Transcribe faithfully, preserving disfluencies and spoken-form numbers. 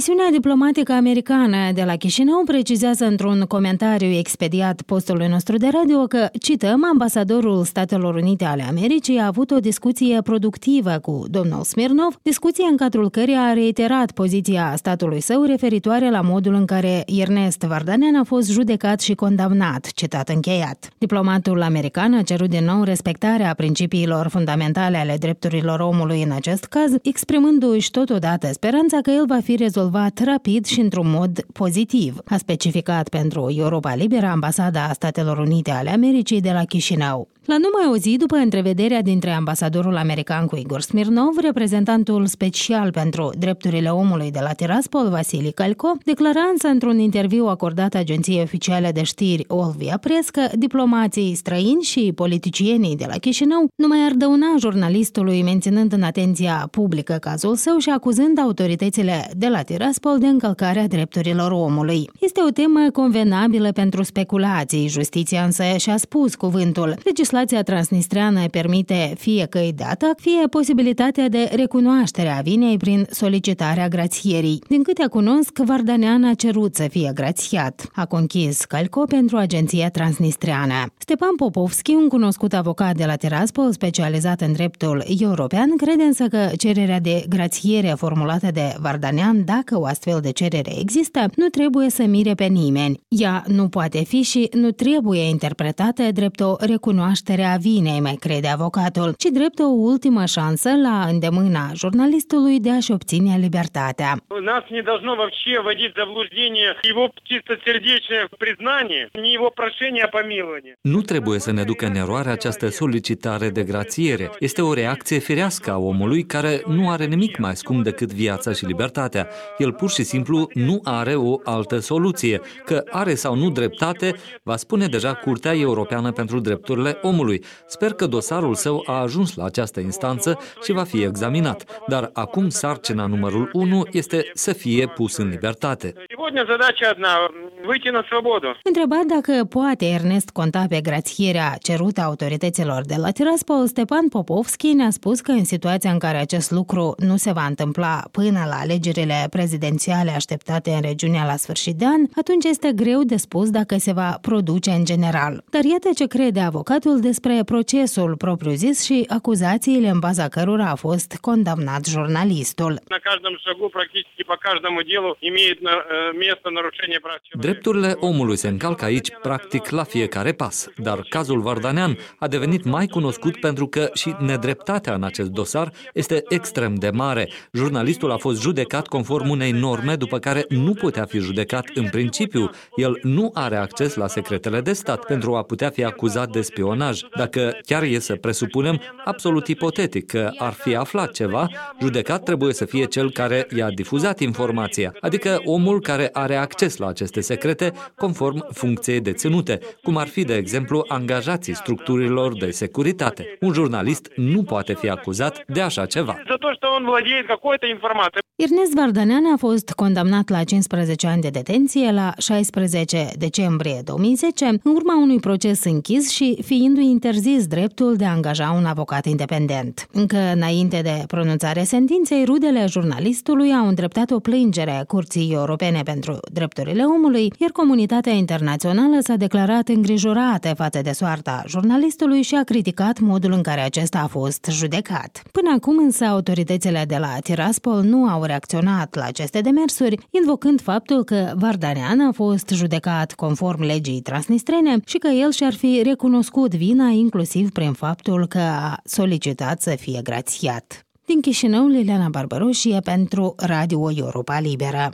Misiunea diplomatică americană de la Chișinău precizează într-un comentariu expediat postului nostru de radio că, cităm, ambasadorul Statelor Unite ale Americii a avut o discuție productivă cu domnul Smirnov, discuție în cadrul căreia a reiterat poziția statului său referitoare la modul în care Ernest Vardanyan a fost judecat și condamnat, citat încheiat. Diplomatul american a cerut din nou respectarea principiilor fundamentale ale drepturilor omului în acest caz, exprimându-și totodată speranța că el va fi rezolvat rapid și într-un mod pozitiv, a specificat pentru Europa Liberă Ambasada Statelor Unite ale Americii de la Chișinău. La numai o zi după întrevederea dintre ambasadorul american cu Igor Smirnov, reprezentantul special pentru drepturile omului de la Tiraspol, Vasili Kalko, declara însă într-un interviu acordat agenției oficiale de știri Olvia Press că diplomații străini și politicienii de la Chișinău nu mai ar dăuna jurnalistului, menținând în atenția publică cazul său și acuzând autoritățile de la Tiraspol de încălcarea drepturilor omului. Este o temă convenabilă pentru speculații, justiția însă și-a spus cuvântul. Legislația transnistreană permite fie căi de atac, fie posibilitatea de recunoaștere a vinei prin solicitarea grațierii. Din câte cunosc, Vardanyan a cerut să fie grațiat, a conchis Kalko pentru agenția transnistreană. Stepan Popovski, un cunoscut avocat de la Tiraspol, specializat în dreptul european, crede însă că cererea de grațiere formulată de Vardanyan, dacă o astfel de cerere există, nu trebuie să mire pe nimeni. Ea nu poate fi și nu trebuie interpretată drept o recunoaștere a vinei, mai crede avocatul, ci drept o ultimă șansă la îndemâna jurnalistului de a-și obține libertatea. Нас не должно вообще вводить в заблуждение его чистосердечное признание, ни его прошение о помиловании. Nu trebuie să ne ducă în eroare această solicitare de grațiere. Este o reacție firească a omului care nu are nimic mai scump decât viața și libertatea. El pur și simplu nu are o altă soluție. Că are sau nu dreptate, va spune deja Curtea Europeană pentru Drepturile Omului. Sper că dosarul său a ajuns la această instanță și va fi examinat. Dar acum sarcina numărul unu este să fie pus în libertate. Întrebat dacă poate Ernest conta pe grațierea cerută autorităților de la Tiraspol, Stepan Popovski ne-a spus că în situația în care acest lucru nu se va întâmpla până la alegerile prezidențiale așteptate în regiunea la sfârșit de an, atunci este greu de spus dacă se va produce în general. Dar iată ce crede avocatul despre procesul propriu-zis și acuzațiile în baza cărora a fost condamnat jurnalistul. Drepturile omului se încalcă aici practic la fiecare pas, dar cazul Vardanyan a devenit mai cunoscut pentru că și nedreptatea în acest dosar este extrem de mare. Jurnalistul a fost judecat conform unei norme după care nu putea fi judecat în principiu. El nu are acces la secretele de stat pentru a putea fi acuzat de spionaj. Dacă chiar e să presupunem, absolut ipotetic, că ar fi aflat ceva, judecat trebuie să fie cel care i-a difuzat informația, adică omul care are acces la aceste secrete conform funcției deținute, cum ar fi, de exemplu, angajații structurilor de securitate. Un jurnalist nu poate fi acuzat de așa ceva. Ernest Vardanyan a fost condamnat la cincisprezece ani de detenție la șaisprezece decembrie două mii zece, în urma unui proces închis și fiindu-i interzis dreptul de a angaja un avocat independent. Încă înainte de pronunțarea sentinței, rudele jurnalistului au îndreptat o plângere Curții Europene pentru Drepturile Omului, iar comunitatea internațională s-a declarat îngrijorată față de soarta jurnalistului și a criticat modul în care acesta a fost judecat. Până acum însă autoritățile de la Tiraspol nu au reacționat la aceste demersuri, invocând faptul că Vardanyan a fost judecat conform legii transnistrene și că el și-ar fi recunoscut vina inclusiv prin faptul că a solicitat să fie grațiat. Din Chișinău, Liliana Barbaroșie pentru Radio Europa Liberă.